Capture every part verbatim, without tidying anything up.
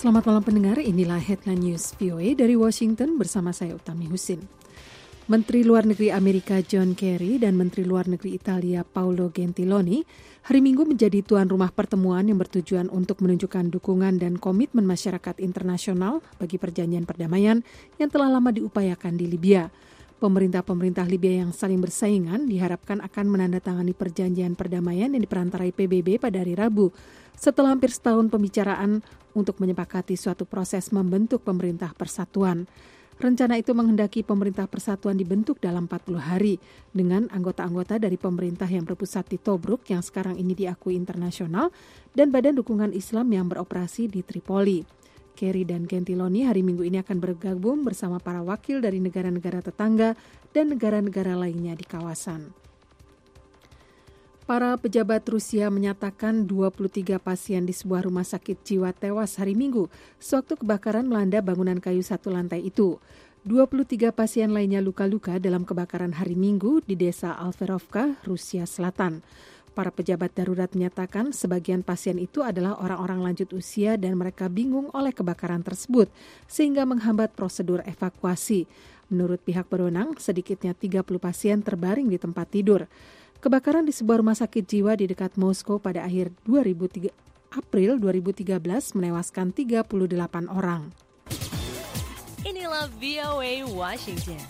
Selamat malam pendengar, inilah Headline News V O A dari Washington bersama saya Utami Husin. Menteri Luar Negeri Amerika John Kerry dan Menteri Luar Negeri Italia Paolo Gentiloni hari Minggu menjadi tuan rumah pertemuan yang bertujuan untuk menunjukkan dukungan dan komitmen masyarakat internasional bagi perjanjian perdamaian yang telah lama diupayakan di Libya. Pemerintah-pemerintah Libya yang saling bersaingan diharapkan akan menandatangani perjanjian perdamaian yang diperantarai P B B pada hari Rabu, setelah hampir setahun pembicaraan untuk menyepakati suatu proses membentuk pemerintah persatuan. Rencana itu menghendaki pemerintah persatuan dibentuk dalam empat puluh hari dengan anggota-anggota dari pemerintah yang berpusat di Tobruk yang sekarang ini diakui internasional dan Badan Dukungan Islam yang beroperasi di Tripoli. Kerry dan Gentiloni hari Minggu ini akan bergabung bersama para wakil dari negara-negara tetangga dan negara-negara lainnya di kawasan. Para pejabat Rusia menyatakan dua puluh tiga pasien di sebuah rumah sakit jiwa tewas hari Minggu sewaktu kebakaran melanda bangunan kayu satu lantai itu. dua puluh tiga pasien lainnya luka-luka dalam kebakaran hari Minggu di desa Alferovka, Rusia Selatan. Para pejabat darurat menyatakan sebagian pasien itu adalah orang-orang lanjut usia dan mereka bingung oleh kebakaran tersebut sehingga menghambat prosedur evakuasi. Menurut pihak berwenang, sedikitnya tiga puluh pasien terbaring di tempat tidur. Kebakaran di sebuah rumah sakit jiwa di dekat Moskow pada akhir April dua ribu tiga belas menewaskan tiga puluh delapan orang. Inilah V O A Washington.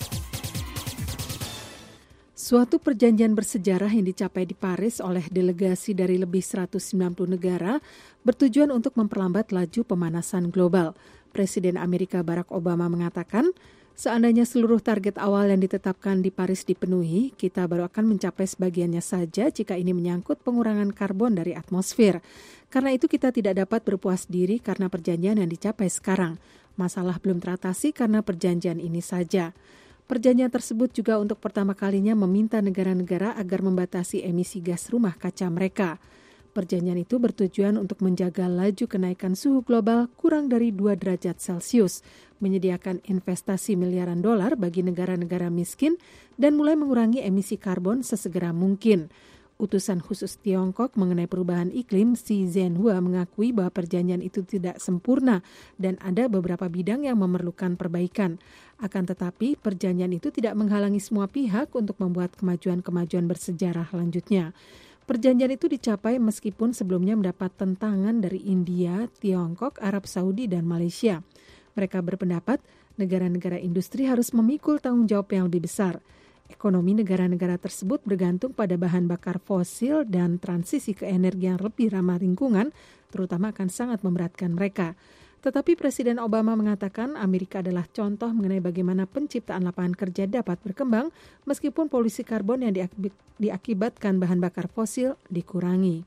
Suatu perjanjian bersejarah yang dicapai di Paris oleh delegasi dari lebih seratus sembilan puluh negara bertujuan untuk memperlambat laju pemanasan global. Presiden Amerika Barack Obama mengatakan, seandainya seluruh target awal yang ditetapkan di Paris dipenuhi, kita baru akan mencapai sebagiannya saja jika ini menyangkut pengurangan karbon dari atmosfer. Karena itu kita tidak dapat berpuas diri karena perjanjian yang dicapai sekarang. Masalah belum teratasi karena perjanjian ini saja. Perjanjian tersebut juga untuk pertama kalinya meminta negara-negara agar membatasi emisi gas rumah kaca mereka. Perjanjian itu bertujuan untuk menjaga laju kenaikan suhu global kurang dari dua derajat Celcius, menyediakan investasi miliaran dolar bagi negara-negara miskin, dan mulai mengurangi emisi karbon sesegera mungkin. Utusan khusus Tiongkok mengenai perubahan iklim, Xi Zhenhua, mengakui bahwa perjanjian itu tidak sempurna dan ada beberapa bidang yang memerlukan perbaikan. Akan tetapi, perjanjian itu tidak menghalangi semua pihak untuk membuat kemajuan-kemajuan bersejarah lanjutnya. Perjanjian itu dicapai meskipun sebelumnya mendapat tentangan dari India, Tiongkok, Arab Saudi, dan Malaysia. Mereka berpendapat negara-negara industri harus memikul tanggung jawab yang lebih besar. Ekonomi negara-negara tersebut bergantung pada bahan bakar fosil dan transisi ke energi yang lebih ramah lingkungan, terutama akan sangat memberatkan mereka. Tetapi Presiden Obama mengatakan Amerika adalah contoh mengenai bagaimana penciptaan lapangan kerja dapat berkembang meskipun polusi karbon yang diakibatkan bahan bakar fosil dikurangi.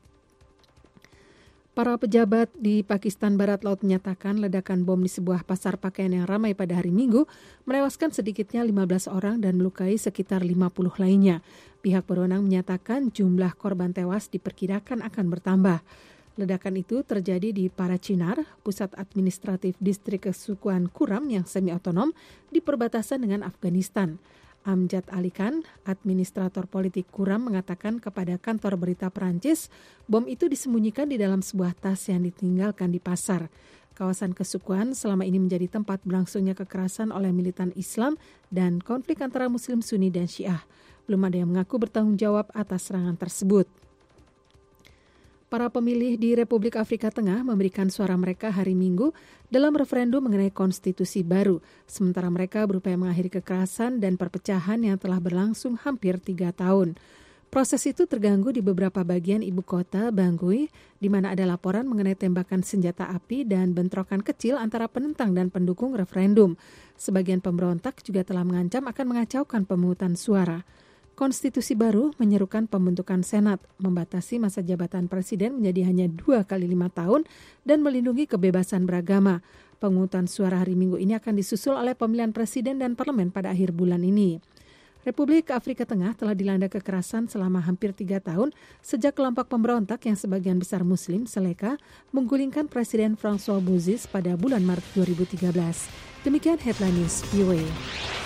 Para pejabat di Pakistan Barat Laut menyatakan ledakan bom di sebuah pasar pakaian yang ramai pada hari Minggu menewaskan sedikitnya lima belas orang dan melukai sekitar lima puluh lainnya. Pihak berwenang menyatakan jumlah korban tewas diperkirakan akan bertambah. Ledakan itu terjadi di Parachinar, pusat administratif distrik kesukuan Kuram yang semi-otonom di perbatasan dengan Afghanistan. Amjad Ali Khan, administrator politik Kuram, mengatakan kepada kantor berita Perancis, bom itu disembunyikan di dalam sebuah tas yang ditinggalkan di pasar. Kawasan kesukuan selama ini menjadi tempat berlangsungnya kekerasan oleh militan Islam dan konflik antara Muslim Sunni dan Syiah. Belum ada yang mengaku bertanggung jawab atas serangan tersebut. Para pemilih di Republik Afrika Tengah memberikan suara mereka hari Minggu dalam referendum mengenai konstitusi baru, sementara mereka berupaya mengakhiri kekerasan dan perpecahan yang telah berlangsung hampir tiga tahun. Proses itu terganggu di beberapa bagian ibu kota, Bangui, di mana ada laporan mengenai tembakan senjata api dan bentrokan kecil antara penentang dan pendukung referendum. Sebagian pemberontak juga telah mengancam akan mengacaukan pemungutan suara. Konstitusi baru menyerukan pembentukan Senat, membatasi masa jabatan presiden menjadi hanya dua kali lima tahun dan melindungi kebebasan beragama. Pemungutan suara hari Minggu ini akan disusul oleh pemilihan presiden dan parlemen pada akhir bulan ini. Republik Afrika Tengah telah dilanda kekerasan selama hampir tiga tahun sejak kelompok pemberontak yang sebagian besar Muslim, Seleka, menggulingkan Presiden François Bozizé pada bulan Maret dua ribu tiga belas. Demikian Headline News V O A.